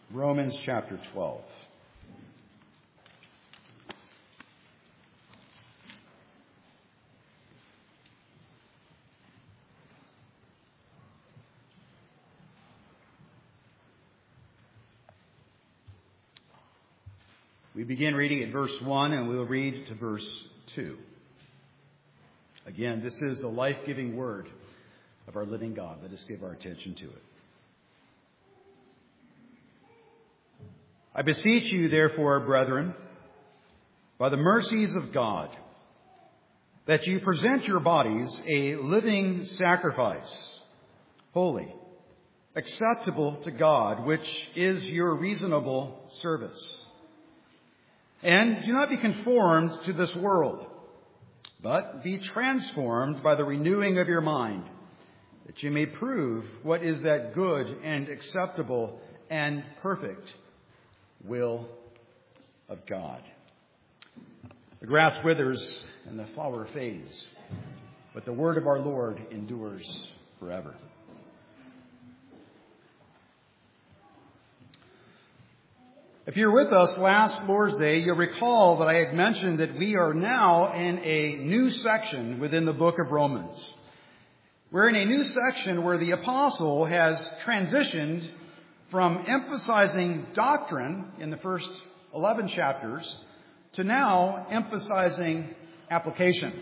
Romans chapter 12. We begin reading at verse 1 and we'll read to verse 2. Again, this is the life-giving word of our living God. Let us give our attention to it. I beseech you, therefore, brethren, by the mercies of God, that you present your bodies a living sacrifice, holy, acceptable to God, which is your reasonable service. And do not be conformed to this world, but be transformed by the renewing of your mind, that you may prove what is that good and acceptable and perfect will of God. The grass withers and the flower fades, but the word of our Lord endures forever. If you're with us last Lord's Day, you'll recall that I had mentioned that we are now in a new section within the book of Romans. We're in a new section where the apostle has transitioned from emphasizing doctrine in the first 11 chapters to now emphasizing application.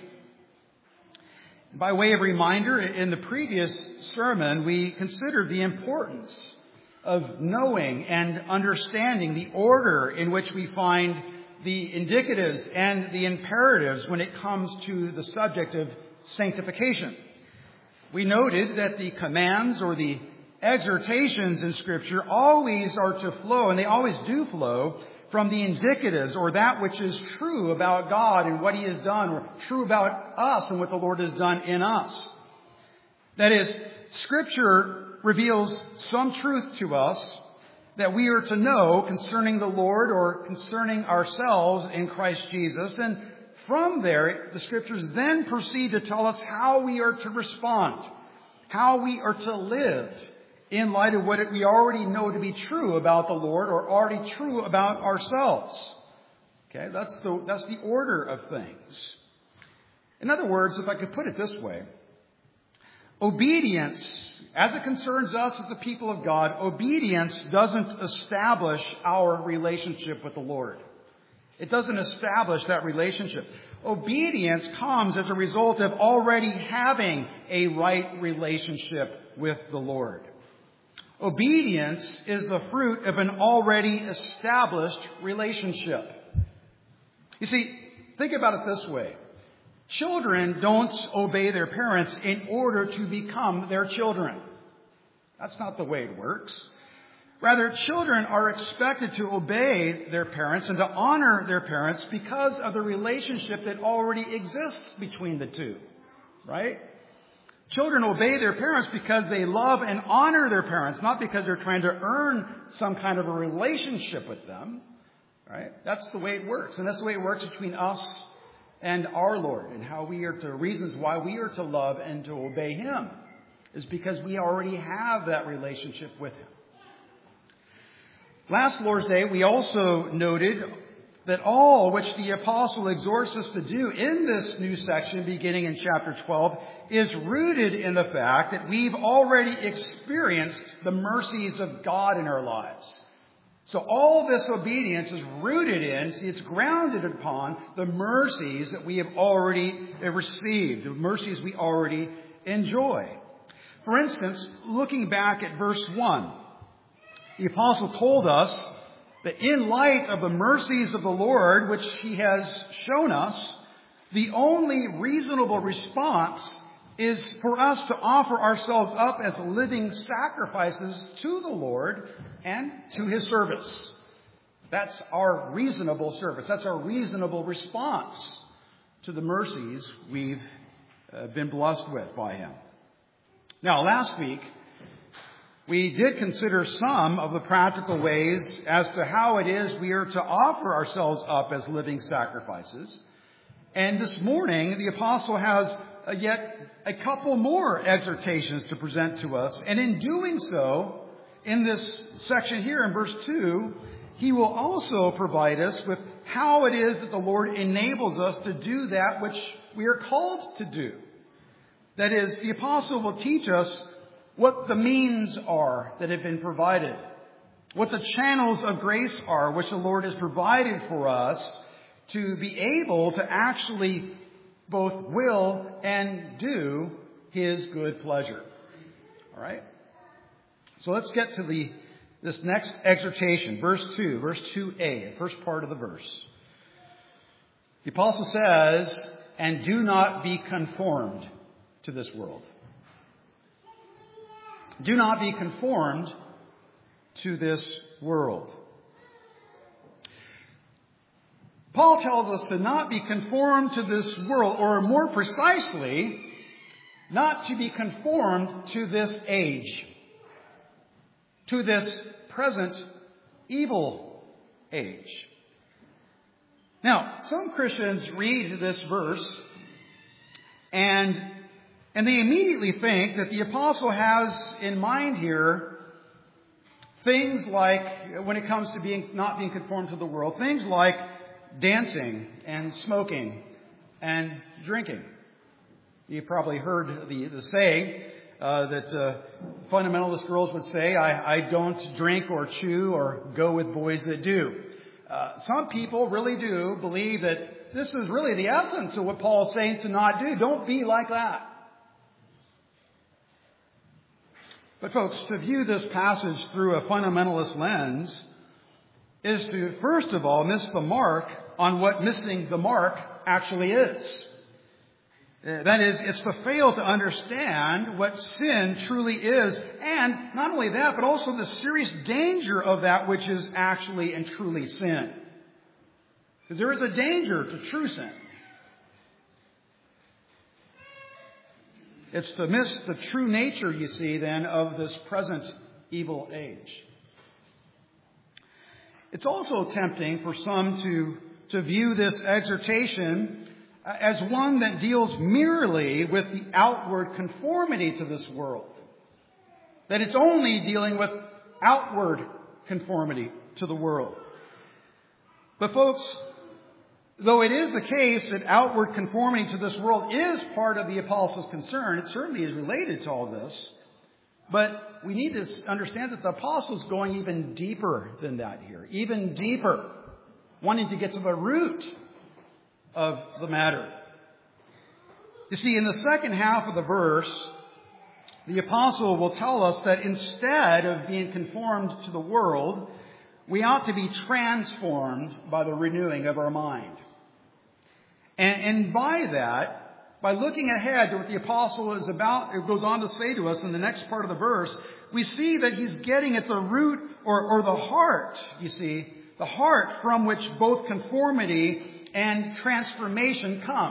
By way of reminder, in the previous sermon, we considered the importance of knowing and understanding the order in which we find the indicatives and the imperatives when it comes to the subject of sanctification. We noted that the commands or the exhortations in Scripture always are to flow, and they always do flow, from the indicatives, or that which is true about God and what He has done, or true about us and what the Lord has done in us. That is, Scripture reveals some truth to us that we are to know concerning the Lord or concerning ourselves in Christ Jesus. And from there, the Scriptures then proceed to tell us how we are to respond, how we are to live in light of what we already know to be true about the Lord or already true about ourselves. Okay, that's the order of things. In other words, if I could put it this way, obedience, as it concerns us as the people of God, obedience doesn't establish our relationship with the Lord. It doesn't establish that relationship. Obedience comes as a result of already having a right relationship with the Lord. Obedience is the fruit of an already established relationship. You see, think about it this way. Children don't obey their parents in order to become their children. That's not the way it works. Rather, children are expected to obey their parents and to honor their parents because of the relationship that already exists between the two. Right? Children obey their parents because they love and honor their parents, not because they're trying to earn some kind of a relationship with them. Right? That's the way it works. And that's the way it works between us and our Lord, and how we are to, reasons why we are to love and to obey Him is because we already have that relationship with Him. Last Lord's Day, we also noted that all which the apostle exhorts us to do in this new section, beginning in chapter 12, is rooted in the fact that we've already experienced the mercies of God in our lives. So all this obedience is rooted in, it's grounded upon the mercies that we have already received, the mercies we already enjoy. For instance, looking back at verse 1, the apostle told us that in light of the mercies of the Lord, which He has shown us, the only reasonable response is for us to offer ourselves up as living sacrifices to the Lord and to His service. That's our reasonable service. That's our reasonable response to the mercies we've been blessed with by Him. Now, last week, we did consider some of the practical ways as to how it is we are to offer ourselves up as living sacrifices. And this morning, the apostle has yet a couple more exhortations to present to us. And in doing so, in this section here in verse 2, he will also provide us with how it is that the Lord enables us to do that which we are called to do. That is, the apostle will teach us what the means are that have been provided, what the channels of grace are which the Lord has provided for us to be able to actually both will and do His good pleasure. All right? So let's get to this next exhortation, verse 2, verse 2a, the first part of the verse. The apostle says, "And do not be conformed to this world." Do not be conformed to this world. Paul tells us to not be conformed to this world, or more precisely, not to be conformed to this age, to this present evil age. Now, some Christians read this verse and they immediately think that the apostle has in mind here things like, when it comes to not being conformed to the world, things like dancing and smoking and drinking. You've probably heard the saying that fundamentalist girls would say, I don't drink or chew or go with boys that do. Some people really do believe that this is really the essence of what Paul is saying to not do. Don't be like that. But folks, to view this passage through a fundamentalist lens is to, first of all, miss the mark on what missing the mark actually is. That is, it's to fail to understand what sin truly is. And not only that, but also the serious danger of that which is actually and truly sin. Because there is a danger to true sin. It's to miss the true nature, you see, then, of this present evil age. It's also tempting for some to view this exhortation as one that deals merely with the outward conformity to this world. That it's only dealing with outward conformity to the world. But folks, though it is the case that outward conformity to this world is part of the apostle's concern, it certainly is related to all this. But we need to understand that the apostle's going even deeper than that here. Even deeper. Wanting to get to the root of the matter. You see, in the second half of the verse, the apostle will tell us that instead of being conformed to the world, we ought to be transformed by the renewing of our mind. And by that, by looking ahead to what the apostle is about, it goes on to say to us in the next part of the verse, we see that he's getting at the root or the heart, you see, the heart from which both conformity and transformation come.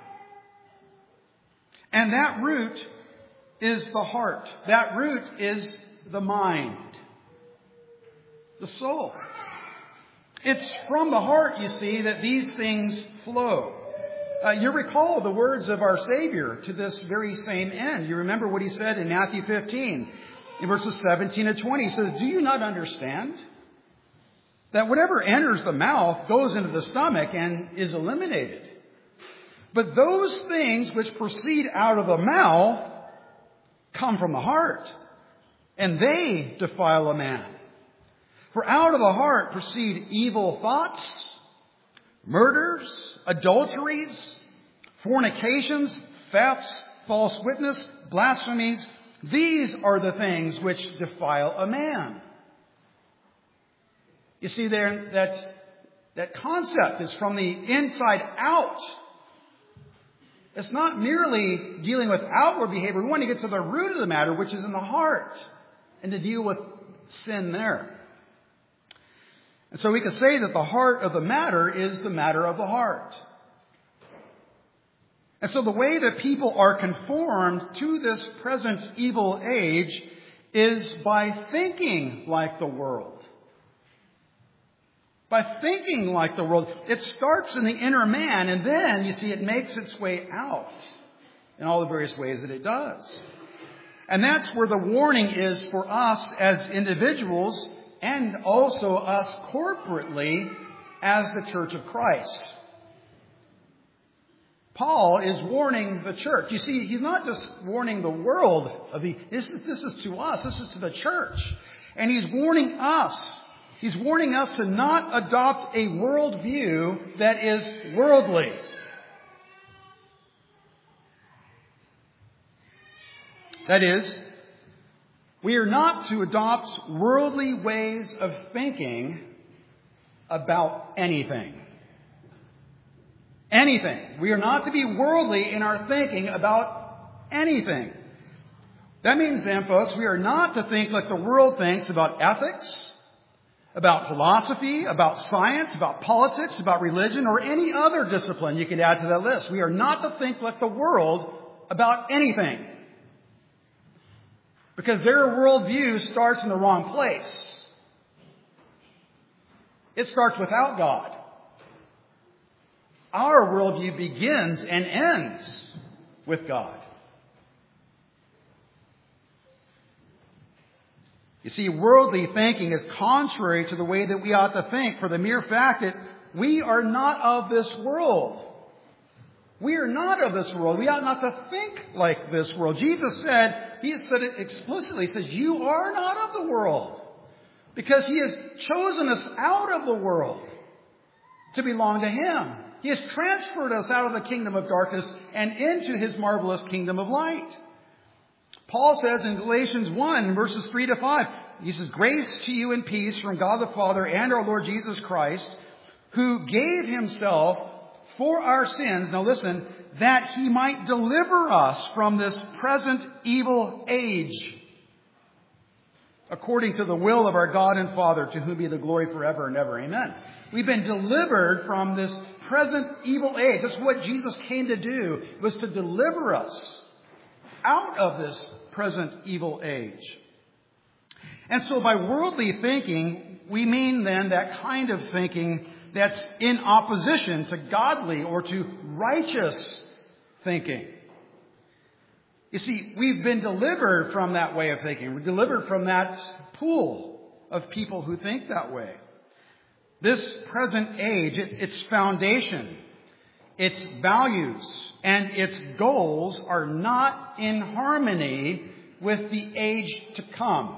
And that root is the heart. That root is the mind, the soul. It's from the heart, you see, that these things flow. You recall the words of our Savior to this very same end. You remember what he said in Matthew 15, in verses 17 to 20. He says, "Do you not understand that whatever enters the mouth goes into the stomach and is eliminated? But those things which proceed out of the mouth come from the heart, and they defile a man. For out of the heart proceed evil thoughts, murders, adulteries, fornications, thefts, false witness, blasphemies. These are the things which defile a man." You see there, that concept is from the inside out. It's not merely dealing with outward behavior. We want to get to the root of the matter, which is in the heart, and to deal with sin there. And so we can say that the heart of the matter is the matter of the heart. And so the way that people are conformed to this present evil age is by thinking like the world. By thinking like the world. It starts in the inner man, and then, you see, it makes its way out in all the various ways that it does. And that's where the warning is for us as individuals and also us corporately as the Church of Christ. Paul is warning the church. You see, he's not just warning the world. This is to us. This is to the church. And he's warning us. He's warning us to not adopt a worldview that is worldly. That is, we are not to adopt worldly ways of thinking about anything. Anything. We are not to be worldly in our thinking about anything. That means then, folks, we are not to think like the world thinks about ethics, about philosophy, about science, about politics, about religion, or any other discipline you can add to that list. We are not to think like the world about anything. Because their worldview starts in the wrong place. It starts without God. Our worldview begins and ends with God. You see, worldly thinking is contrary to the way that we ought to think for the mere fact that we are not of this world. We are not of this world. We ought not to think like this world. Jesus said, He said it explicitly. He says, you are not of the world. Because He has chosen us out of the world to belong to Him. He has transferred us out of the kingdom of darkness and into His marvelous kingdom of light. Paul says in Galatians 1, verses 3 to 5, he says, grace to you and peace from God the Father and our Lord Jesus Christ, who gave Himself for our sins, now listen, that He might deliver us from this present evil age, according to the will of our God and Father, to whom be the glory forever and ever. Amen. We've been delivered from this present evil age. That's what Jesus came to do, was to deliver us out of this present evil age. And so by worldly thinking, we mean then that kind of thinking that's in opposition to godly or to righteous thinking. You see, we've been delivered from that way of thinking. We're delivered from that pool of people who think that way. This present age, its foundation, its values, and its goals are not in harmony with the age to come.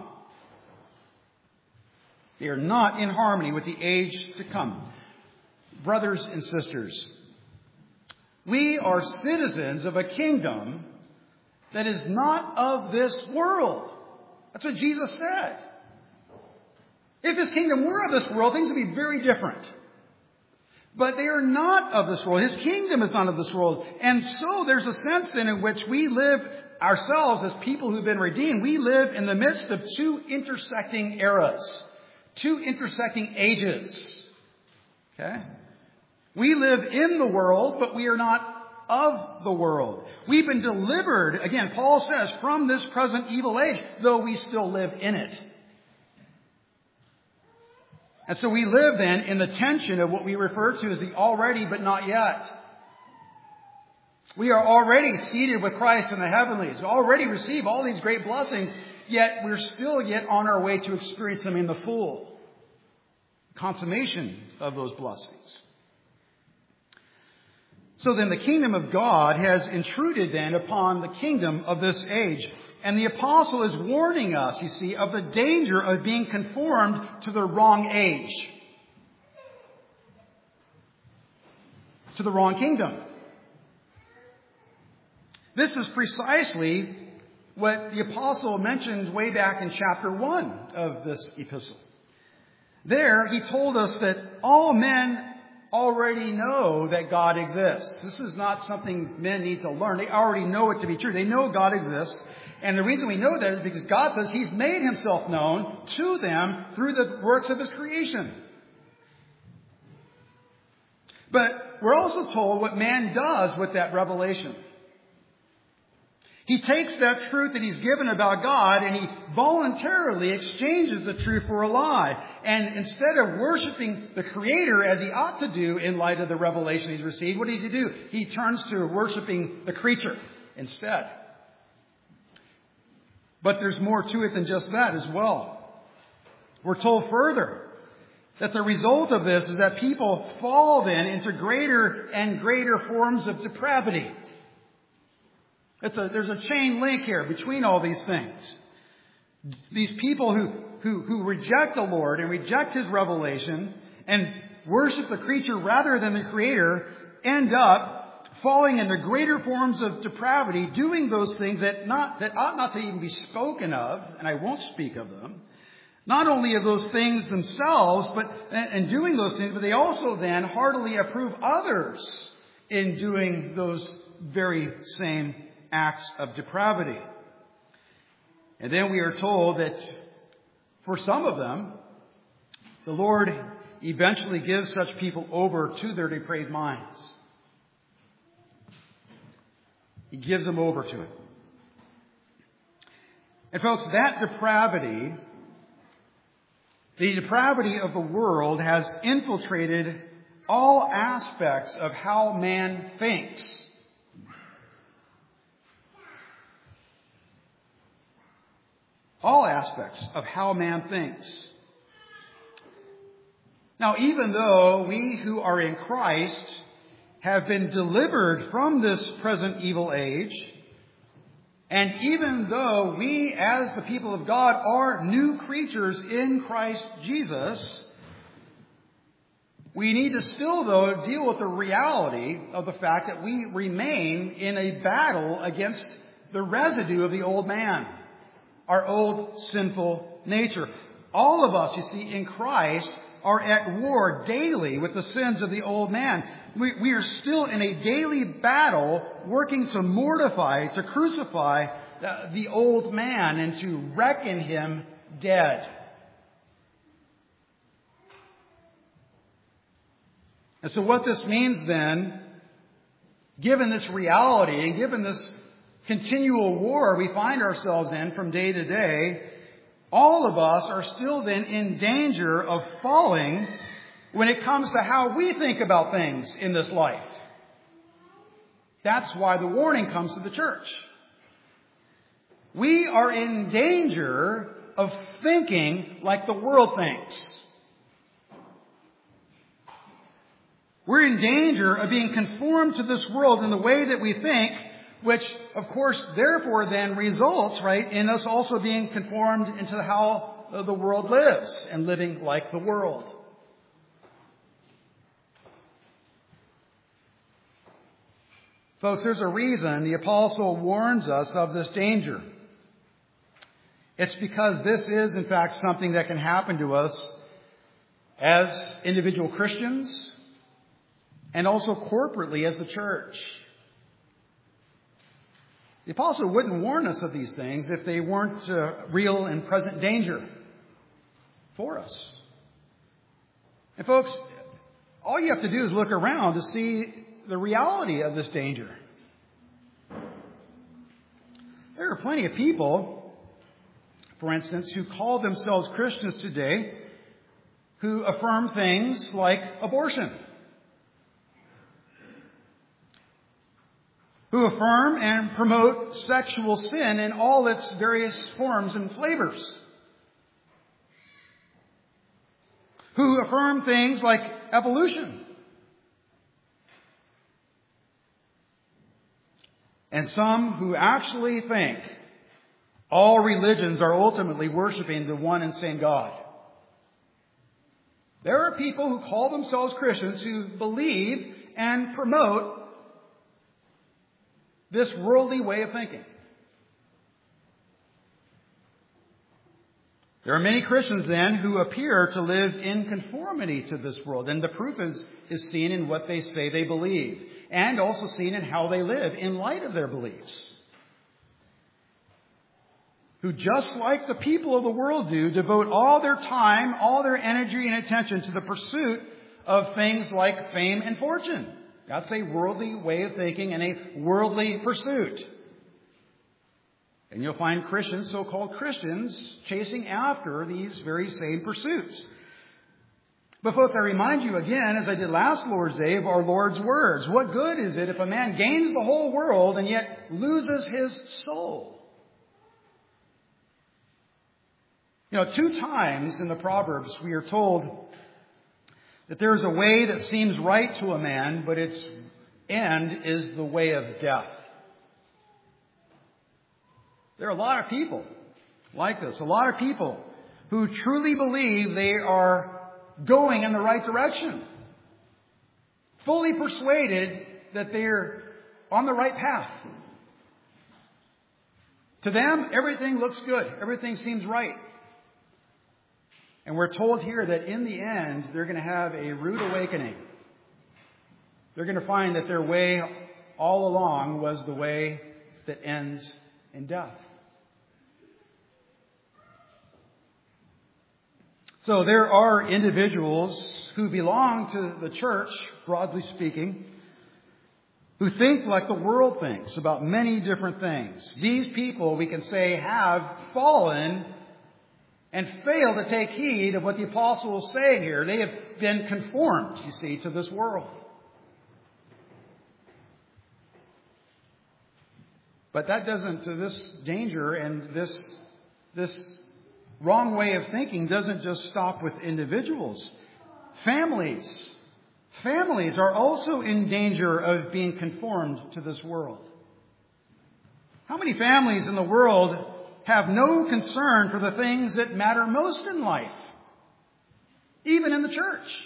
They are not in harmony with the age to come. Brothers and sisters, we are citizens of a kingdom that is not of this world. That's what Jesus said. If His kingdom were of this world, things would be very different. But they are not of this world. His kingdom is not of this world. And so there's a sense then in which we live ourselves as people who've been redeemed. We live in the midst of two intersecting eras, two intersecting ages. Okay? We live in the world, but we are not of the world. We've been delivered, again, Paul says, from this present evil age, though we still live in it. And so we live then in the tension of what we refer to as the already but not yet. We are already seated with Christ in the heavenlies. We already receive all these great blessings, yet we're still yet on our way to experience them in the full consummation of those blessings. So then the kingdom of God has intruded then upon the kingdom of this age. And the apostle is warning us, you see, of the danger of being conformed to the wrong age, to the wrong kingdom. This is precisely what the apostle mentioned way back in chapter 1 of this epistle. There, he told us that all men already know that God exists. This is not something men need to learn. They already know it to be true. They know God exists. And the reason we know that is because God says He's made Himself known to them through the works of His creation. But we're also told what man does with that revelation. He takes that truth that he's given about God and he voluntarily exchanges the truth for a lie. And instead of worshiping the Creator as he ought to do in light of the revelation he's received, what does he do? He turns to worshiping the creature instead. But there's more to it than just that as well. We're told further that the result of this is that people fall then into greater and greater forms of depravity. There's a chain link here between all these things. These people who reject the Lord and reject His revelation and worship the creature rather than the Creator end up falling into greater forms of depravity, doing those things that ought not to even be spoken of, and I won't speak of them. Not only of those things themselves, and doing those things, but they also then heartily approve others in doing those very same acts of depravity. And then we are told that for some of them, the Lord eventually gives such people over to their depraved minds. He gives them over to it. And folks, that depravity, the depravity of the world, has infiltrated all aspects of how man thinks. All aspects of how man thinks. Now, even though we who are in Christ have been delivered from this present evil age, and even though we as the people of God are new creatures in Christ Jesus, we need to still, though, deal with the reality of the fact that we remain in a battle against the residue of the old man, our old sinful nature. All of us, you see, in Christ are at war daily with the sins of the old man. We are still in a daily battle working to mortify, to crucify the old man and to reckon him dead. And so what this means then, given this reality and given this continual war we find ourselves in from day to day, all of us are still then in danger of falling when it comes to how we think about things in this life. That's why the warning comes to the church. We are in danger of thinking like the world thinks. We're in danger of being conformed to this world in the way that we think, which, of course, therefore then results, right, in us also being conformed into how the world lives and living like the world. Folks, there's a reason the apostle warns us of this danger. It's because this is, in fact, something that can happen to us as individual Christians and also corporately as the church. The apostle wouldn't warn us of these things if they weren't real and present danger for us. And folks, all you have to do is look around to see the reality of this danger. There are plenty of people, for instance, who call themselves Christians today who affirm things like abortion, who affirm and promote sexual sin in all its various forms and flavors, who affirm things like evolution, and some who actually think all religions are ultimately worshiping the one and same God. There are people who call themselves Christians who believe and promote this worldly way of thinking. There are many Christians then who appear to live in conformity to this world, and the proof is seen in what they say they believe, and also seen in how they live in light of their beliefs. Who, just like the people of the world do, devote all their time, all their energy and attention to the pursuit of things like fame and fortune. That's a worldly way of thinking and a worldly pursuit. And you'll find Christians, so-called Christians, chasing after these very same pursuits. But folks, I remind you again, as I did last Lord's Day, of our Lord's words. What good is it if a man gains the whole world and yet loses his soul? 2 times in the Proverbs we are told that there is a way that seems right to a man, but its end is the way of death. There are a lot of people like this, a lot of people who truly believe they are going in the right direction, fully persuaded that they're on the right path. To them, everything looks good. Everything seems right. And we're told here that in the end, they're going to have a rude awakening. They're going to find that their way all along was the way that ends in death. So there are individuals who belong to the church, broadly speaking, who think like the world thinks about many different things. These people, we can say, have fallen and failed to take heed of what the apostle is saying here. They have been conformed, you see, to this world. But that doesn't, to this danger and this wrong way of thinking doesn't just stop with individuals. Families are also in danger of being conformed to this world. How many families in the world have no concern for the things that matter most in life, even in the church?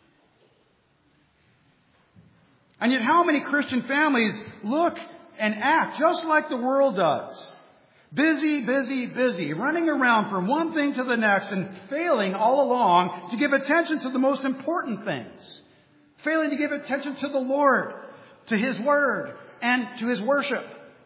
And yet how many Christian families look and act just like the world does? Busy, running around from one thing to the next and failing all along to give attention to the most important things. Failing to give attention to the Lord, to His Word, and to His worship.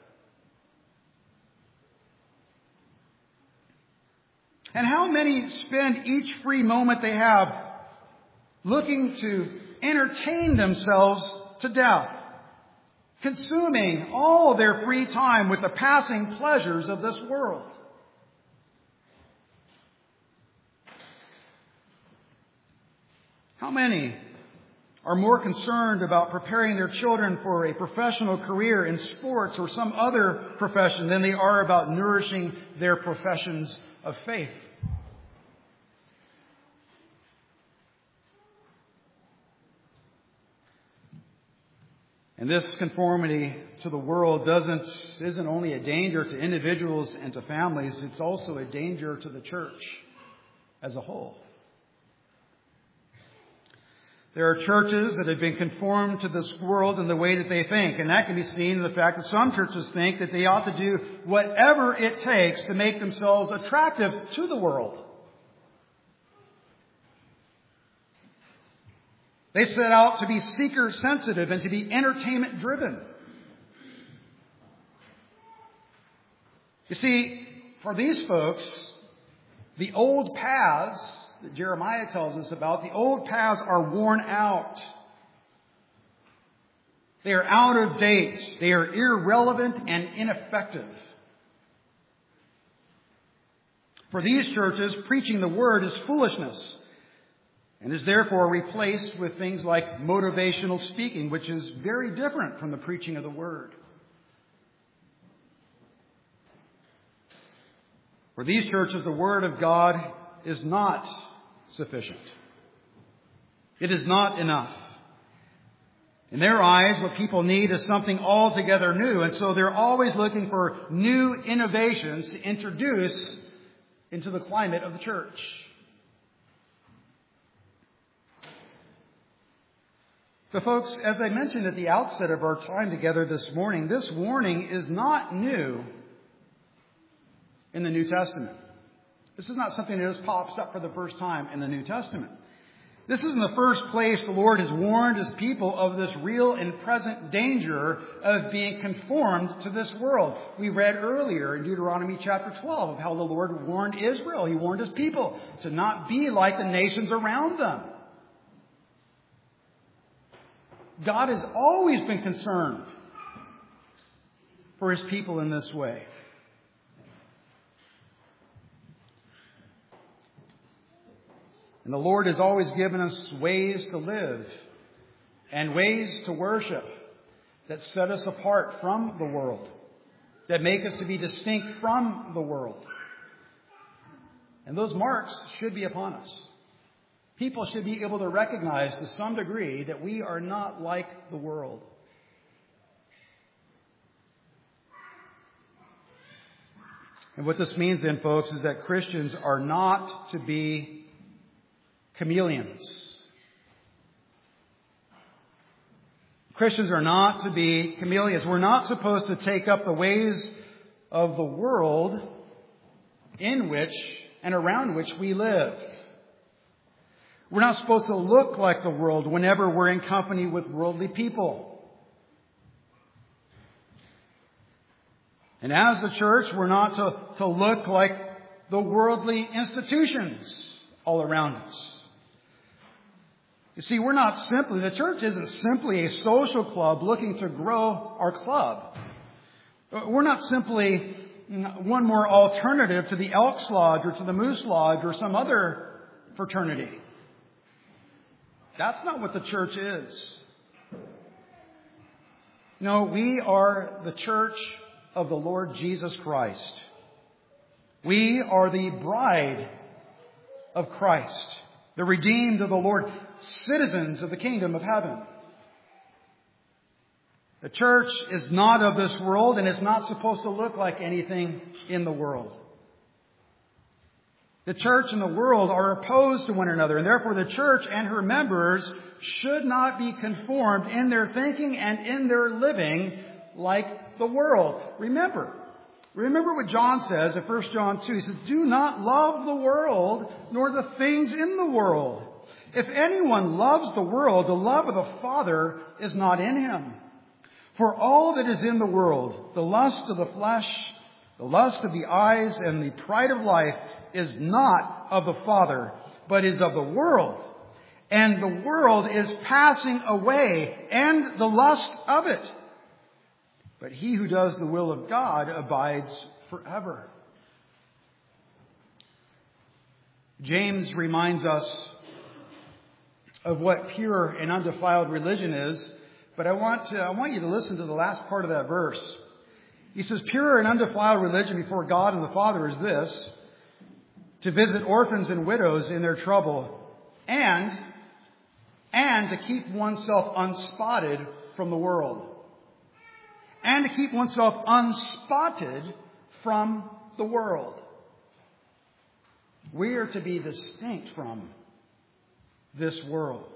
And how many spend each free moment they have looking to entertain themselves to death, consuming all their free time with the passing pleasures of this world? How many are more concerned about preparing their children for a professional career in sports or some other profession than they are about nourishing their professions of faith? And this conformity to the world isn't only a danger to individuals and to families, it's also a danger to the church as a whole. There are churches that have been conformed to this world in the way that they think. And that can be seen in the fact that some churches think that they ought to do whatever it takes to make themselves attractive to the world. They set out to be seeker sensitive and to be entertainment driven. You see, for these folks, the old paths that Jeremiah tells us about, the old paths are worn out. They are out of date. They are irrelevant and ineffective. For these churches, preaching the Word is foolishness and is therefore replaced with things like motivational speaking, which is very different from the preaching of the Word. For these churches, the Word of God is not sufficient. It is not enough. In their eyes, what people need is something altogether new, and so they're always looking for new innovations to introduce into the climate of the church. So folks, as I mentioned at the outset of our time together this morning, this warning is not new in the New Testament. This is not something that just pops up for the first time in the New Testament. This isn't the first place the Lord has warned His people of this real and present danger of being conformed to this world. We read earlier in Deuteronomy chapter 12 of how the Lord warned Israel. He warned His people to not be like the nations around them. God has always been concerned for His people in this way. And the Lord has always given us ways to live and ways to worship that set us apart from the world, that make us to be distinct from the world. And those marks should be upon us. People should be able to recognize to some degree that we are not like the world. And what this means then, folks, is that Christians are not to be chameleons. Christians are not to be chameleons. We're not supposed to take up the ways of the world in which and around which we live. We're not supposed to look like the world whenever we're in company with worldly people. And as a church, we're not to look like the worldly institutions all around us. You see, the church isn't simply a social club looking to grow our club. We're not simply one more alternative to the Elks Lodge or to the Moose Lodge or some other fraternity. That's not what the church is. No, we are the church of the Lord Jesus Christ. We are the bride of Christ, the redeemed of the Lord, citizens of the kingdom of heaven. The church is not of this world and is not supposed to look like anything in the world. The church and the world are opposed to one another, and therefore the church and her members should not be conformed in their thinking and in their living like the world. Remember what John says in 1 John 2. He says, "Do not love the world, nor the things in the world. If anyone loves the world, the love of the Father is not in him. For all that is in the world, the lust of the flesh, the lust of the eyes, and the pride of life is not of the Father, but is of the world. And the world is passing away, and the lust of it. But he who does the will of God abides forever." James reminds us of what pure and undefiled religion is, but I want you to listen to the last part of that verse. He says, "Pure and undefiled religion before God and the Father is this, to visit orphans and widows in their trouble, and to keep oneself unspotted from the world." And to keep oneself unspotted from the world. We are to be distinct from this world.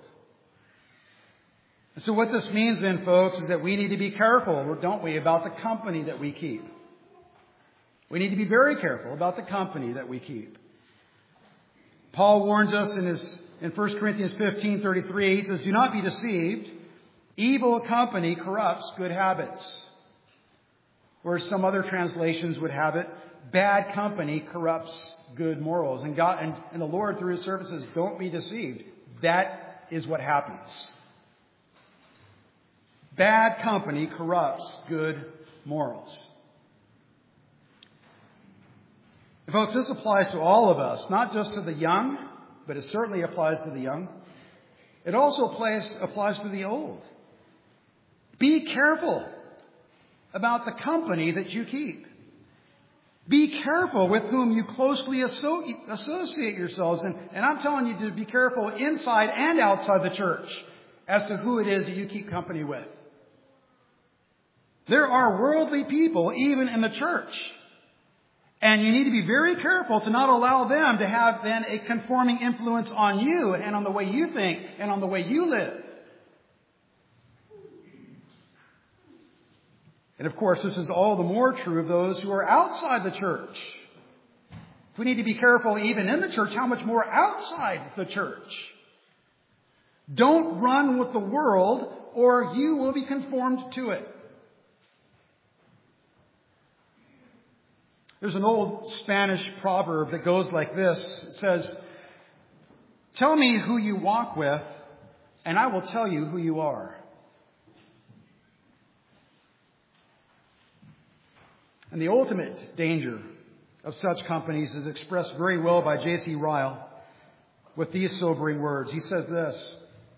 So what this means then, folks, is that we need to be careful, don't we, about the company that we keep. We need to be very careful about the company that we keep. Paul warns us in 1 Corinthians 15:33, he says, "Do not be deceived. Evil company corrupts good habits." Or some other translations would have it, bad company corrupts good morals. And God and the Lord through His service says, don't be deceived. That is what happens. Bad company corrupts good morals. And folks, this applies to all of us, not just to the young, but it certainly applies to the young. It also applies to the old. Be careful about the company that you keep. Be careful with whom you closely associate yourselves. And I'm telling you to be careful inside and outside the church as to who it is that you keep company with. There are worldly people even in the church. And you need to be very careful to not allow them to have then a conforming influence on you and on the way you think and on the way you live. And of course, this is all the more true of those who are outside the church. If we need to be careful even in the church, how much more outside the church? Don't run with the world or you will be conformed to it. There's an old Spanish proverb that goes like this. It says, "Tell me who you walk with, and I will tell you who you are." And the ultimate danger of such companies is expressed very well by J.C. Ryle with these sobering words. He says this: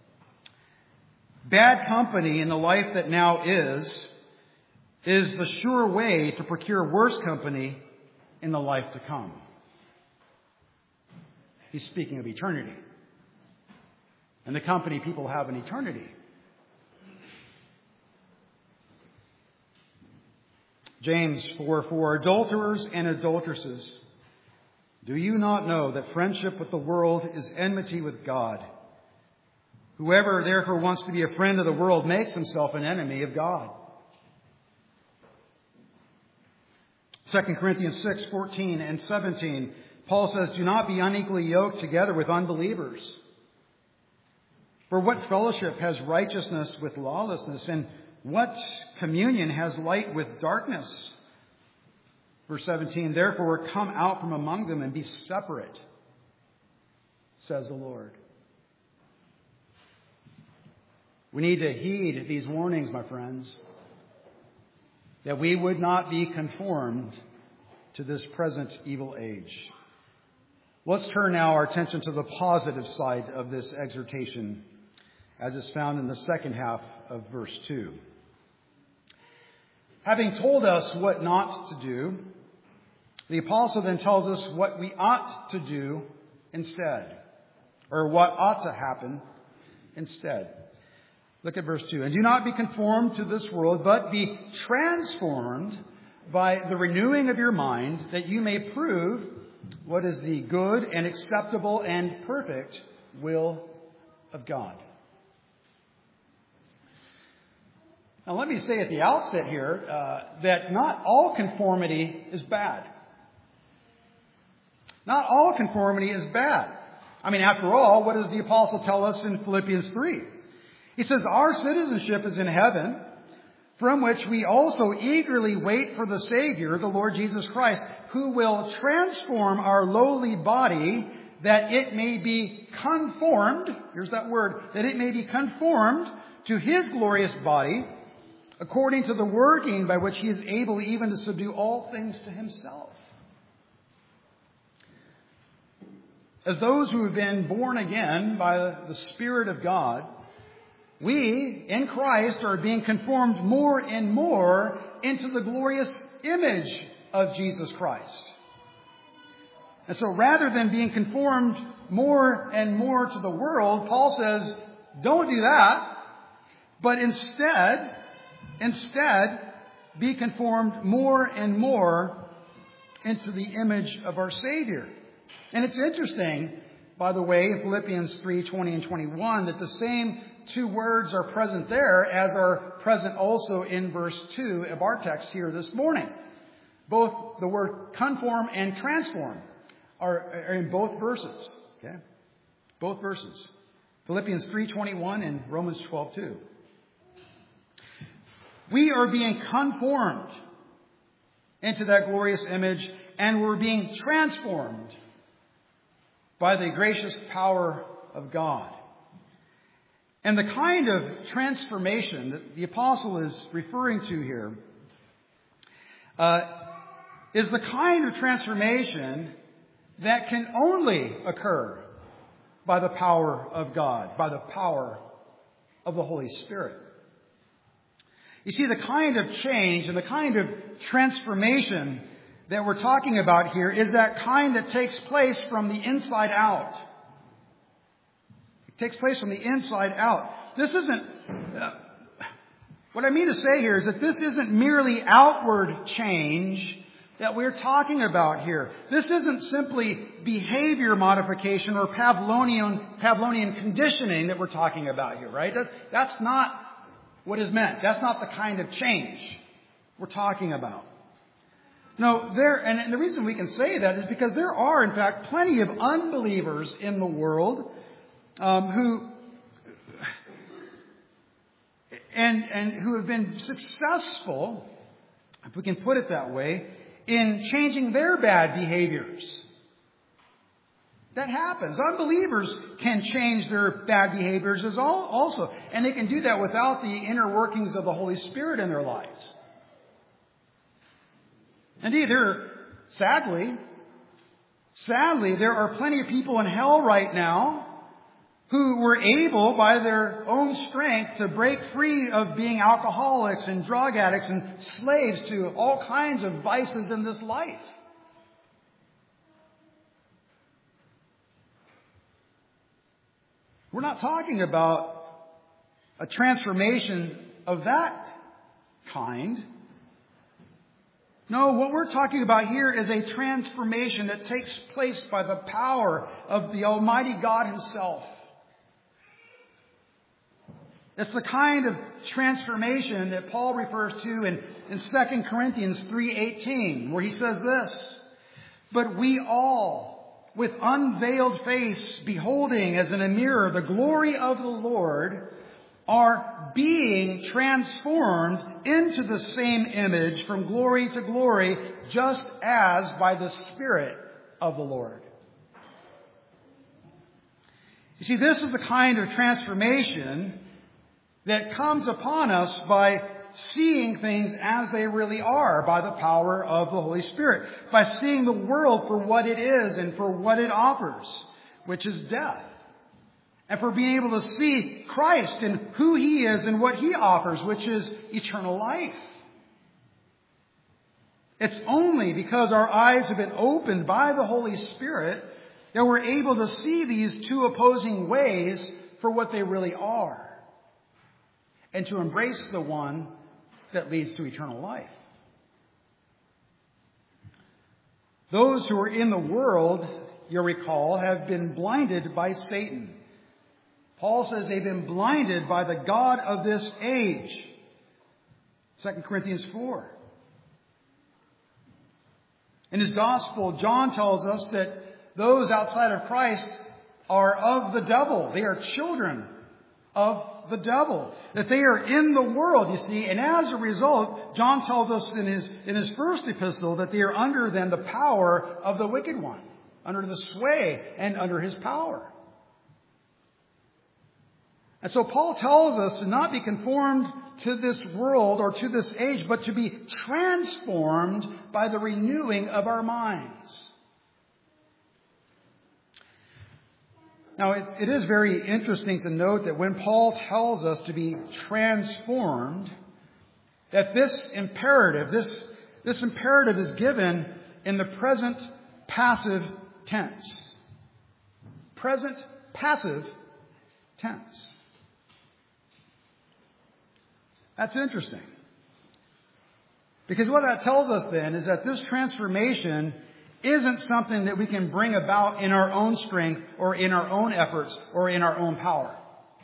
"Bad company in the life that now is the sure way to procure worse company in the life to come." He's speaking of eternity and the company people have in eternity. James 4:4, adulterers and adulteresses, do you not know that friendship with the world is enmity with God? Whoever therefore wants to be a friend of the world makes himself an enemy of God. 2 Corinthians 6:14 and 17, Paul says, do not be unequally yoked together with unbelievers. For what fellowship has righteousness with lawlessness, and what communion has light with darkness? Verse 17, therefore come out from among them and be separate, says the Lord. We need to heed these warnings, my friends, that we would not be conformed to this present evil age. Let's turn now our attention to the positive side of this exhortation, as is found in the second half of verse 2. Having told us what not to do, the apostle then tells us what we ought to do instead, or what ought to happen instead. Look at verse 2. And do not be conformed to this world, but be transformed by the renewing of your mind, that you may prove what is the good and acceptable and perfect will of God. Now let me say at the outset here that not all conformity is bad. Not all conformity is bad. I mean, after all, what does the apostle tell us in Philippians 3? He says, our citizenship is in heaven, from which we also eagerly wait for the Savior, the Lord Jesus Christ, who will transform our lowly body that it may be conformed, here's that word, that it may be conformed to His glorious body, according to the working by which He is able even to subdue all things to Himself. As those who have been born again by the Spirit of God, we, in Christ, are being conformed more and more into the glorious image of Jesus Christ. And so rather than being conformed more and more to the world, Paul says, don't do that, but instead, be conformed more and more into the image of our Savior. And it's interesting, by the way, in Philippians 3:20 and 21, that the same two words are present there as are present also in verse 2 of our text here this morning. Both the word conform and transform are in both verses. Okay? Both verses. Philippians 3:21 and Romans 12:2. We are being conformed into that glorious image, and we're being transformed by the gracious power of God. And the kind of transformation that the apostle is referring to here is the kind of transformation that can only occur by the power of God, by the power of the Holy Spirit. You see, the kind of change and the kind of transformation that we're talking about here is that kind that takes place from the inside out. It takes place from the inside out. This isn't, what I mean to say here is that this isn't merely outward change that we're talking about here. This isn't simply behavior modification or Pavlovian conditioning that we're talking about here, right? That's not what is meant. That's not the kind of change we're talking about. No, and the reason we can say that is because there are, in fact, plenty of unbelievers in the world who have been successful, if we can put it that way, in changing their bad behaviors. That happens. Unbelievers can change their bad behaviors also, and they can do that without the inner workings of the Holy Spirit in their lives. Indeed, sadly, there are plenty of people in hell right now who were able, by their own strength, to break free of being alcoholics and drug addicts and slaves to all kinds of vices in this life. We're not talking about a transformation of that kind. No, what we're talking about here is a transformation that takes place by the power of the Almighty God Himself. It's the kind of transformation that Paul refers to in 2 Corinthians 3:18, where he says this, "But we all, with unveiled face, beholding as in a mirror the glory of the Lord, are being transformed into the same image from glory to glory, just as by the Spirit of the Lord." You see, this is the kind of transformation that comes upon us by seeing things as they really are by the power of the Holy Spirit, by seeing the world for what it is and for what it offers, which is death, and for being able to see Christ and who He is and what He offers, which is eternal life. It's only because our eyes have been opened by the Holy Spirit that we're able to see these two opposing ways for what they really are, and to embrace the one that leads to eternal life. Those who are in the world, you'll recall, have been blinded by Satan. Paul says they've been blinded by the god of this age. 2 Corinthians 4. In his gospel, John tells us that those outside of Christ are of the devil. They are children of the devil. That they are in the world, you see. And as a result, John tells us in his first epistle that they are under then the power of the wicked one. Under the sway and under his power. And so Paul tells us to not be conformed to this world or to this age, but to be transformed by the renewing of our minds. Now, it is very interesting to note that when Paul tells us to be transformed, that this imperative is given in the present passive tense. Present passive tense. That's interesting. Because what that tells us then is that this transformation isn't something that we can bring about in our own strength or in our own efforts or in our own power.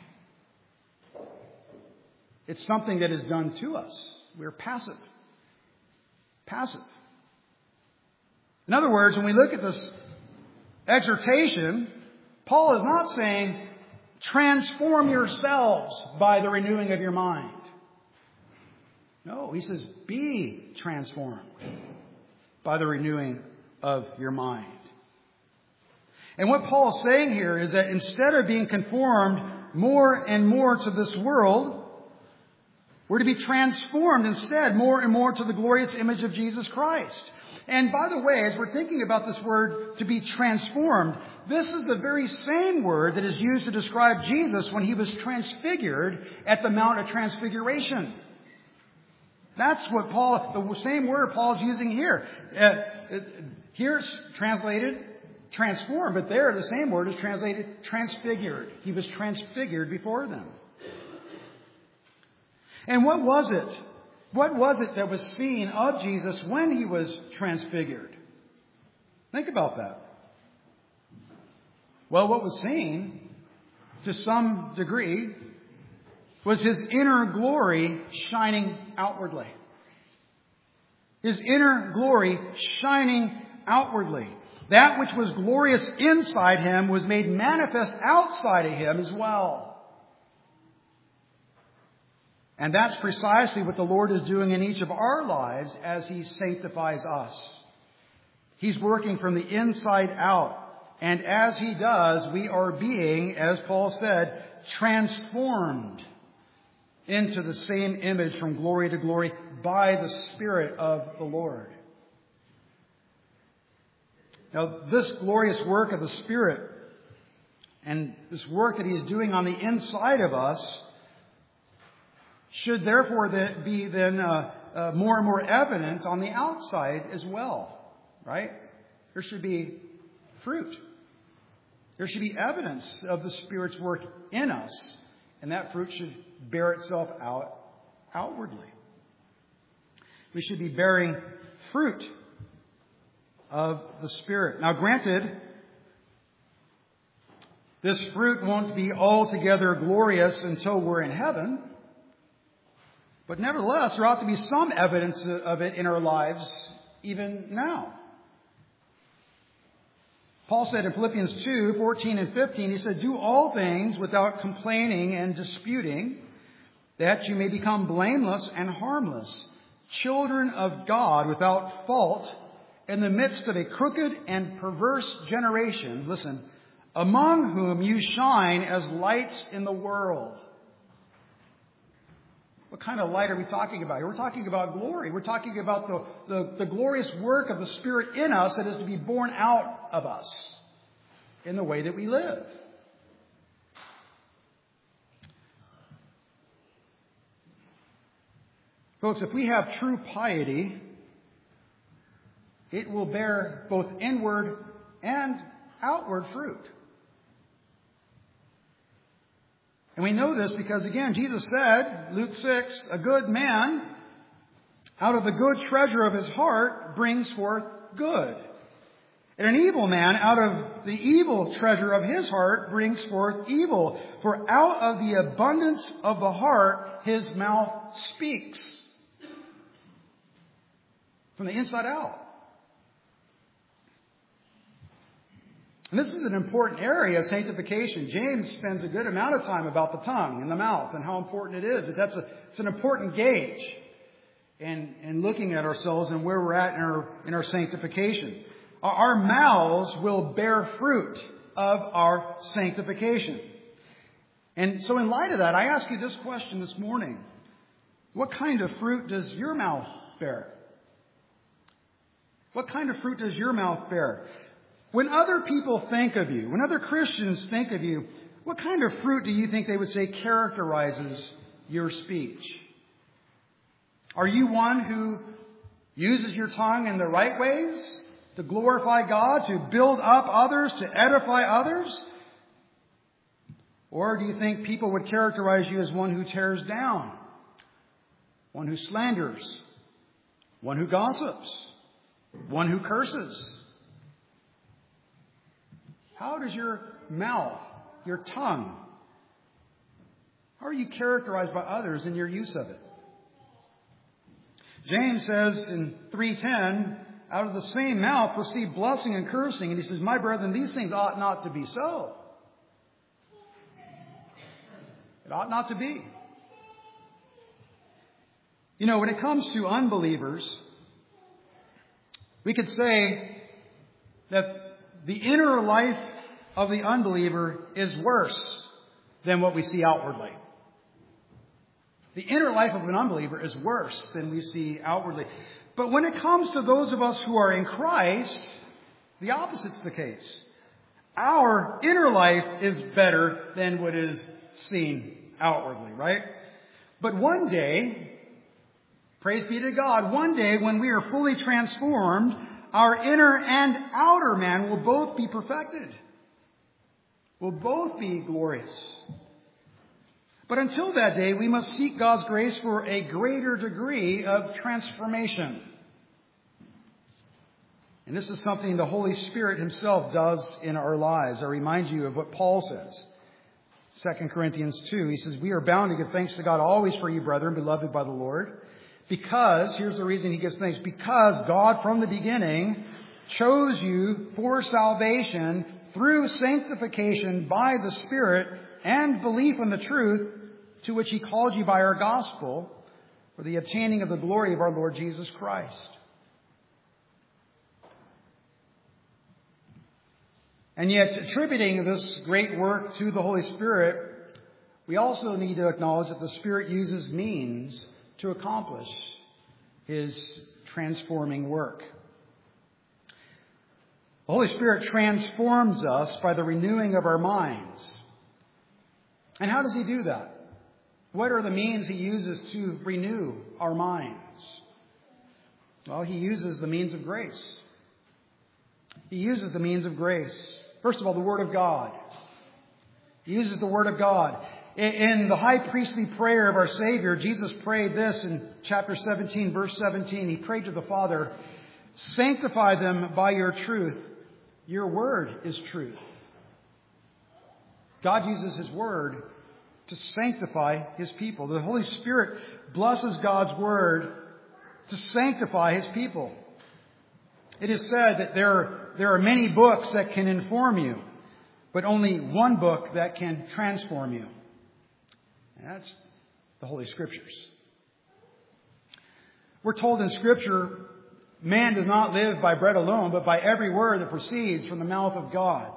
It's something that is done to us. We're passive. Passive. In other words, when we look at this exhortation, Paul is not saying, transform yourselves by the renewing of your mind. No, he says, be transformed by the renewing of your mind. And what Paul is saying here is that instead of being conformed more and more to this world, we're to be transformed instead more and more to the glorious image of Jesus Christ. And by the way, as we're thinking about this word to be transformed, this is the very same word that is used to describe Jesus when he was transfigured at the Mount of Transfiguration. That's what the same word Paul's using here. Here it's translated transformed, but there the same word is translated transfigured. He was transfigured before them. And what was it? What was it that was seen of Jesus when he was transfigured? Think about that. Well, what was seen, to some degree, was his inner glory shining outwardly. His inner glory shining outwardly. That which was glorious inside him was made manifest outside of him as well. And that's precisely what the Lord is doing in each of our lives as He sanctifies us. He's working from the inside out. And as He does, we are being, as Paul said, transformed into the same image from glory to glory by the Spirit of the Lord. Now, this glorious work of the Spirit and this work that He is doing on the inside of us should therefore be more and more evident on the outside as well, right? There should be fruit There should be evidence of the Spirit's work in us, and that fruit should bear itself out outwardly. We should be bearing fruit of the Spirit. Now, granted, this fruit won't be altogether glorious until we're in heaven. But nevertheless, there ought to be some evidence of it in our lives even now. Paul said in Philippians 2:14 and 15, he said, "Do all things without complaining and disputing, that you may become blameless and harmless, children of God without fault, in the midst of a crooked and perverse generation," listen, "among whom you shine as lights in the world." What kind of light are we talking about here? We're talking about glory. We're talking about the glorious work of the Spirit in us that is to be born out of us in the way that we live. Folks, if we have true piety, it will bear both inward and outward fruit. And we know this because, again, Jesus said, Luke 6, "A good man out of the good treasure of his heart brings forth good. And an evil man out of the evil treasure of his heart brings forth evil. For out of the abundance of the heart his mouth speaks." From the inside out. And this is an important area of sanctification. James spends a good amount of time about the tongue and the mouth and how important it is. It's an important gauge in looking at ourselves and where we're at in our sanctification. Our mouths will bear fruit of our sanctification. And so in light of that, I ask you this question this morning. What kind of fruit does your mouth bear? What kind of fruit does your mouth bear? When other people think of you, when other Christians think of you, what kind of fruit do you think they would say characterizes your speech? Are you one who uses your tongue in the right ways to glorify God, to build up others, to edify others? Or do you think people would characterize you as one who tears down, one who slanders, one who gossips, one who curses? How does your mouth, your tongue, how are you characterized by others in your use of it? James says in 3:10, "Out of the same mouth proceed blessing and cursing." And he says, "My brethren, these things ought not to be so." It ought not to be. You know, when it comes to unbelievers, we could say that the inner life of the unbeliever is worse than what we see outwardly. The inner life of an unbeliever is worse than we see outwardly. But when it comes to those of us who are in Christ, the opposite's the case. Our inner life is better than what is seen outwardly, right? But one day, praise be to God, one day when we are fully transformed, our inner and outer man will both be perfected. Will both be glorious. But until that day, we must seek God's grace for a greater degree of transformation. And this is something the Holy Spirit Himself does in our lives. I remind you of what Paul says. 2 Corinthians 2, he says, "We are bound to give thanks to God always for you, brethren, beloved by the Lord. Because," here's the reason he gives thanks, "because God from the beginning chose you for salvation through sanctification by the Spirit and belief in the truth to which He called you by our gospel for the obtaining of the glory of our Lord Jesus Christ." And yet, attributing this great work to the Holy Spirit, we also need to acknowledge that the Spirit uses means to accomplish His transforming work. The Holy Spirit transforms us by the renewing of our minds. And how does He do that? What are the means He uses to renew our minds? Well, He uses the means of grace. He uses the means of grace. First of all, the Word of God. He uses the Word of God. In the high priestly prayer of our Savior, Jesus prayed this in chapter 17, verse 17. He prayed to the Father, "Sanctify them by your truth. Your Word is truth." God uses His Word to sanctify His people. The Holy Spirit blesses God's Word to sanctify His people. It is said that there are many books that can inform you, but only one book that can transform you. And that's the Holy Scriptures. We're told in Scripture, man does not live by bread alone, but by every word that proceeds from the mouth of God.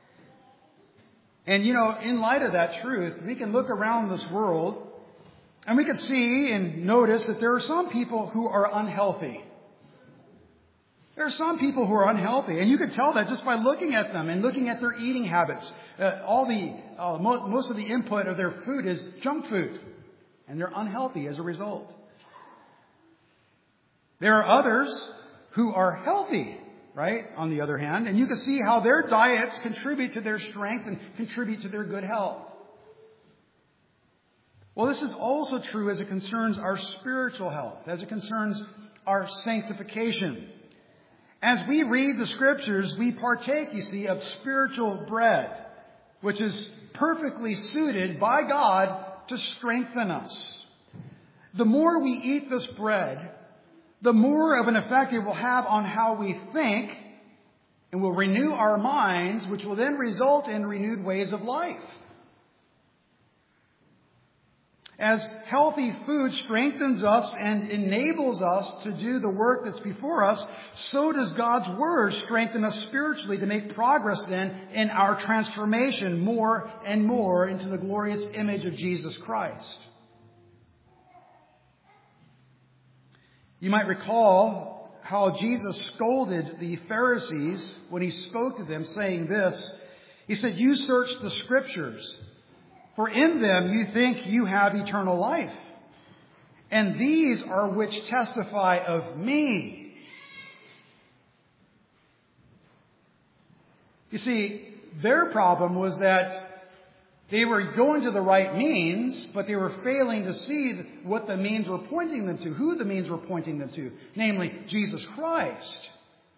And in light of that truth, we can look around this world and we can see and notice that there are some people who are unhealthy. There are some people who are unhealthy, and you can tell that just by looking at them and looking at their eating habits. Most of the input of their food is junk food, and they're unhealthy as a result. There are others who are healthy, right, on the other hand, and you can see how their diets contribute to their strength and contribute to their good health. Well, this is also true as it concerns our spiritual health, as it concerns our sanctification. As we read the Scriptures, we partake, you see, of spiritual bread, which is perfectly suited by God to strengthen us. The more we eat this bread, the more of an effect it will have on how we think, and will renew our minds, which will then result in renewed ways of life. As healthy food strengthens us and enables us to do the work that's before us, so does God's Word strengthen us spiritually to make progress then in our transformation more and more into the glorious image of Jesus Christ. You might recall how Jesus scolded the Pharisees when He spoke to them, saying this. He said, "You search the Scriptures, for in them you think you have eternal life. And these are which testify of me." You see, their problem was that they were going to the right means, but they were failing to see what the means were pointing them to, who the means were pointing them to, namely Jesus Christ.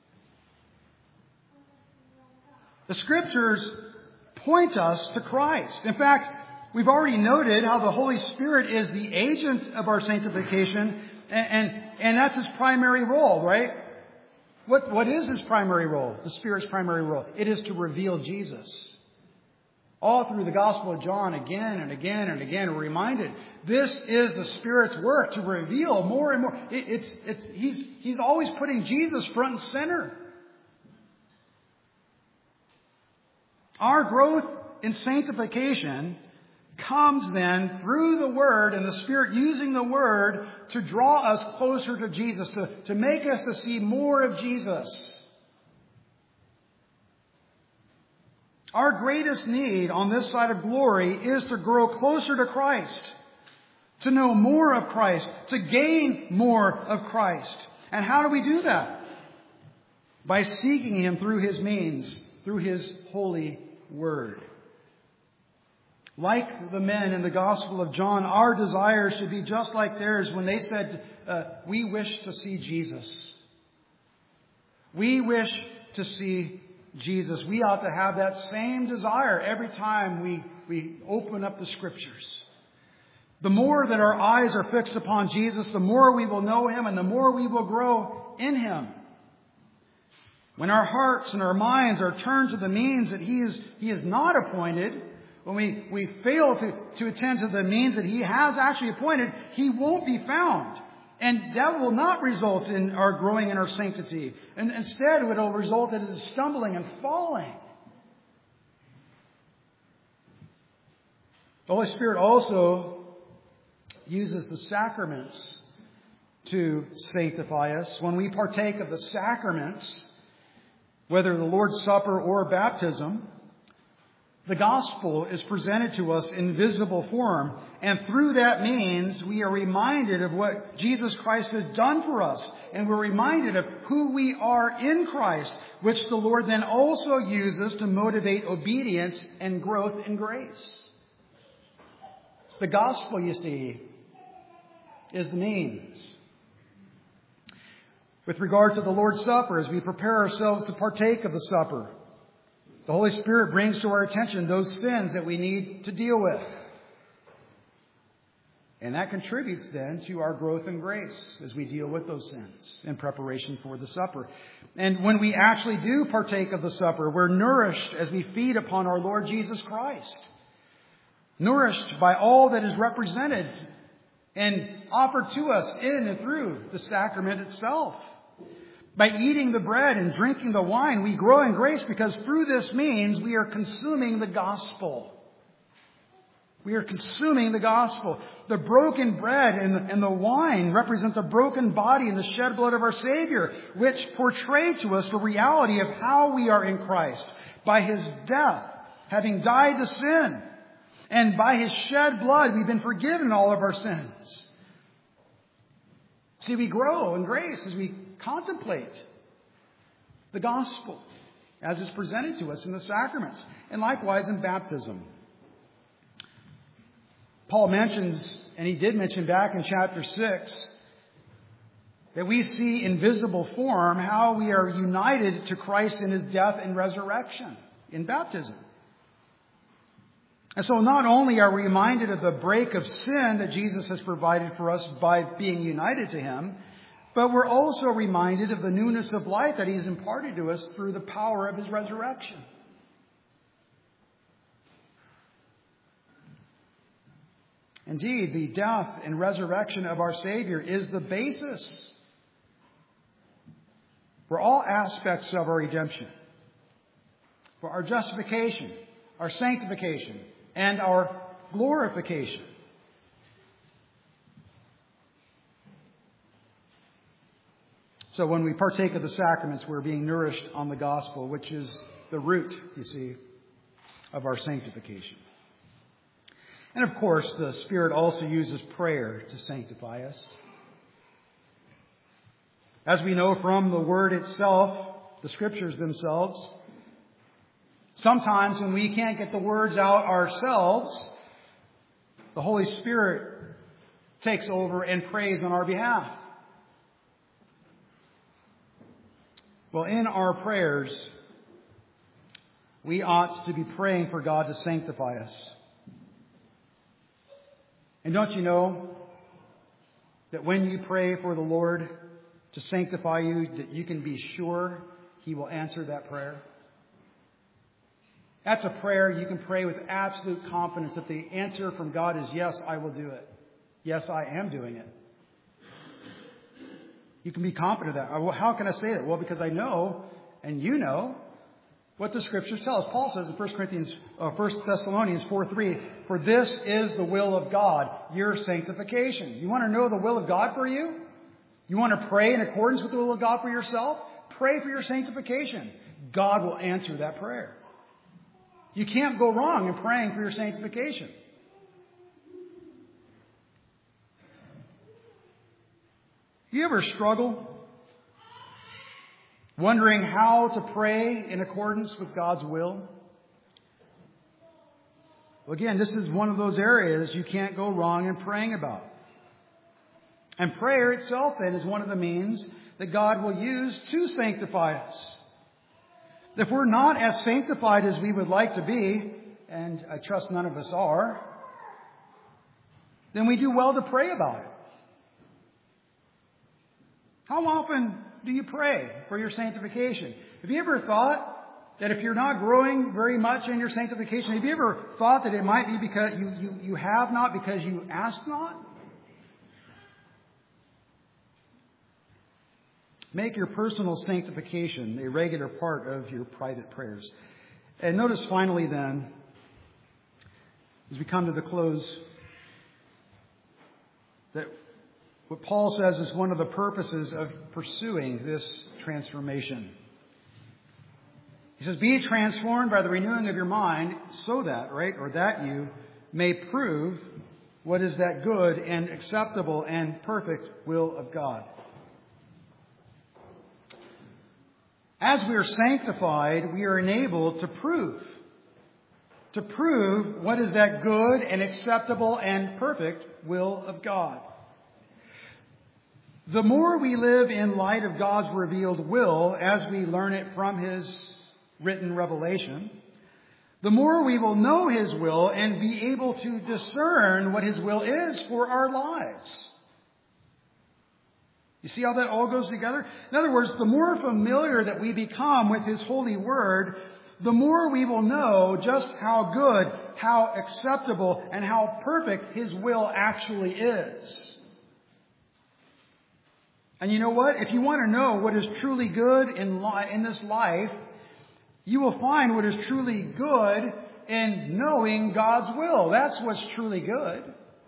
The Scriptures point us to Christ. In fact, we've already noted how the Holy Spirit is the agent of our sanctification, and that's His primary role, right? What is His primary role? The Spirit's primary role. It is to reveal Jesus. All through the Gospel of John, again and again and again, we're reminded this is the Spirit's work to reveal more and more. He's always putting Jesus front and center. Our growth in sanctification comes then through the Word and the Spirit using the Word to draw us closer to Jesus, to make us to see more of Jesus. Our greatest need on this side of glory is to grow closer to Christ, to know more of Christ, to gain more of Christ. And how do we do that? By seeking Him through His means, through His holy Word. Like the men in the Gospel of John, our desire should be just like theirs when they said, we wish to see Jesus. We wish to see Jesus. We ought to have that same desire every time we open up the Scriptures. The more that our eyes are fixed upon Jesus, the more we will know Him and the more we will grow in Him. When our hearts and our minds are turned to the means that He is not appointed, when we fail to attend to the means that He has actually appointed, He won't be found. And that will not result in our growing in our sanctity. And instead, it will result in stumbling and falling. The Holy Spirit also uses the sacraments to sanctify us. When we partake of the sacraments, whether the Lord's Supper or baptism, The gospel is presented to us in visible form, and through that means we are reminded of what Jesus Christ has done for us, and we're reminded of who we are in Christ, which the Lord then also uses to motivate obedience and growth in grace. The gospel, you see, is the means. With regard to the Lord's Supper, as we prepare ourselves to partake of the supper, the Holy Spirit brings to our attention those sins that we need to deal with. And that contributes then to our growth in grace as we deal with those sins in preparation for the supper. And when we actually do partake of the supper, we're nourished as we feed upon our Lord Jesus Christ. Nourished by all that is represented and offered to us in and through the sacrament itself. By eating the bread and drinking the wine, we grow in grace because through this means we are consuming the gospel. We are consuming the gospel. The broken bread and the wine represent the broken body and the shed blood of our Savior, which portray to us the reality of how we are in Christ. By His death, having died to sin, and by His shed blood, we've been forgiven all of our sins. See, we grow in grace as we contemplate the gospel as it's presented to us in the sacraments, and likewise in baptism. Paul mentions, and he did mention back in chapter 6, that we see in visible form how we are united to Christ in His death and resurrection in baptism. And so not only are we reminded of the break of sin that Jesus has provided for us by being united to Him, but we're also reminded of the newness of life that He has imparted to us through the power of His resurrection. Indeed, the death and resurrection of our Savior is the basis for all aspects of our redemption, for our justification, our sanctification, and our glorification. So when we partake of the sacraments, we're being nourished on the gospel, which is the root, you see, of our sanctification. And of course, the Spirit also uses prayer to sanctify us. As we know from the Word itself, the Scriptures themselves, sometimes when we can't get the words out ourselves, the Holy Spirit takes over and prays on our behalf. Well, in our prayers, we ought to be praying for God to sanctify us. And don't you know that when you pray for the Lord to sanctify you, that you can be sure He will answer that prayer? That's a prayer you can pray with absolute confidence that the answer from God is, yes, I will do it. Yes, I am doing it. You can be confident of that. Well, how can I say that? Well, because I know, and you know, what the Scriptures tell us. Paul says in 1 Thessalonians 4:3, for this is the will of God, your sanctification. You want to know the will of God for you? You want to pray in accordance with the will of God for yourself? Pray for your sanctification. God will answer that prayer. You can't go wrong in praying for your sanctification. You ever struggle wondering how to pray in accordance with God's will? Well, again, this is one of those areas you can't go wrong in praying about. And prayer itself, then, is one of the means that God will use to sanctify us. If we're not as sanctified as we would like to be, and I trust none of us are, then we do well to pray about it. How often do you pray for your sanctification? Have you ever thought that if you're not growing very much in your sanctification, have you ever thought that it might be because you have not because you ask not? Make your personal sanctification a regular part of your private prayers. And notice finally then, as we come to the close, that what Paul says is one of the purposes of pursuing this transformation. He says, be transformed by the renewing of your mind so that, right, or that you may prove what is that good and acceptable and perfect will of God. As we are sanctified, we are enabled to prove what is that good and acceptable and perfect will of God. The more we live in light of God's revealed will, as we learn it from His written revelation, the more we will know His will and be able to discern what His will is for our lives. You see how that all goes together? In other words, the more familiar that we become with His holy word, the more we will know just how good, how acceptable, and how perfect His will actually is. And you know what? If you want to know what is truly good in this life, you will find what is truly good in knowing God's will. That's what's truly good.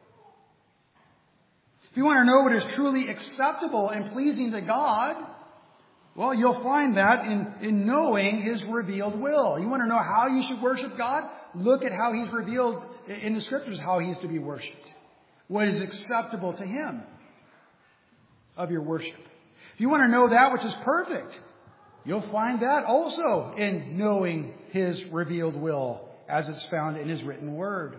If you want to know what is truly acceptable and pleasing to God, well, you'll find that in knowing His revealed will. You want to know how you should worship God? Look at how He's revealed in the Scriptures how He is to be worshipped. What is acceptable to Him of your worship. If you want to know that which is perfect, you'll find that also in knowing His revealed will as it's found in His written word.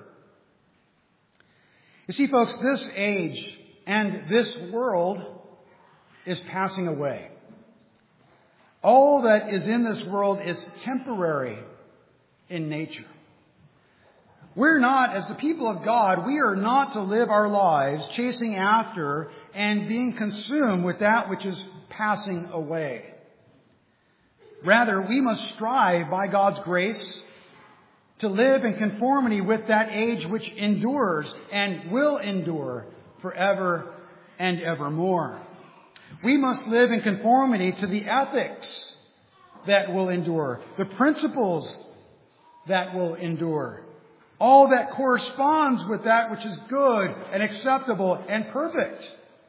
You see, folks, this age and this world is passing away. All that is in this world is temporary in nature. We're not, as the people of God, we are not to live our lives chasing after and being consumed with that which is passing away. Rather, we must strive by God's grace to live in conformity with that age which endures and will endure forever and evermore. We must live in conformity to the ethics that will endure, the principles that will endure, all that corresponds with that which is good and acceptable and perfect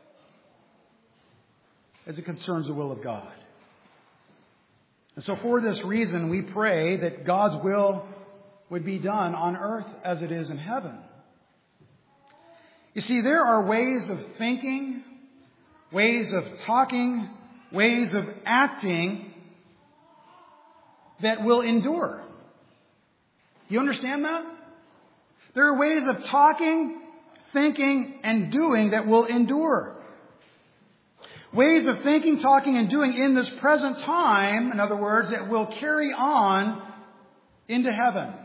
as it concerns the will of God. And so for this reason, we pray that God's will would be done on earth as it is in heaven. You see, there are ways of thinking, ways of talking, ways of acting that will endure. You understand that? There are ways of talking, thinking, and doing that will endure. Ways of thinking, talking, and doing in this present time, in other words, that will carry on into heaven.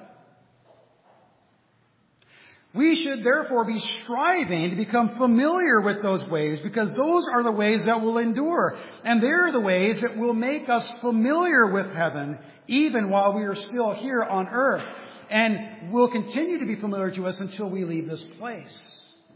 We should therefore be striving to become familiar with those ways, because those are the ways that will endure. And they're the ways that will make us familiar with heaven, even while we are still here on earth, and will continue to be familiar to us until we leave this place.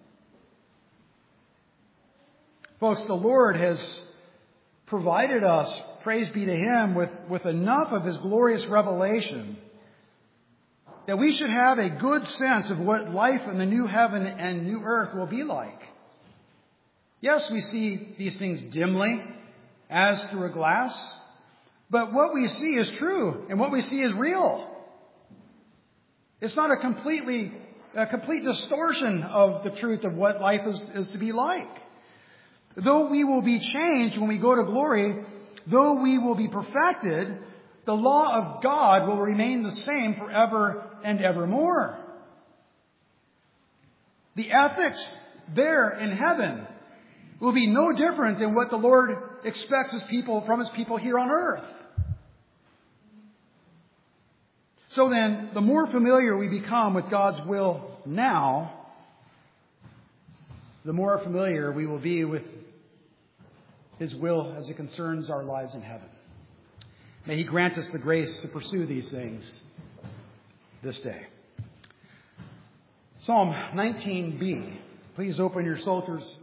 Folks, the Lord has provided us, praise be to Him, with enough of His glorious revelation that we should have a good sense of what life in the new heaven and new earth will be like. Yes, we see these things dimly, as through a glass, but what we see is true, and what we see is real. It's not a complete distortion of the truth of what life is to be like. Though we will be changed when we go to glory, though we will be perfected, the law of God will remain the same forever and evermore. The ethics there in heaven will be no different than what the Lord expects from His people here on earth. So then, the more familiar we become with God's will now, the more familiar we will be with His will as it concerns our lives in heaven. May He grant us the grace to pursue these things this day. Psalm 19b. Please open your Psalters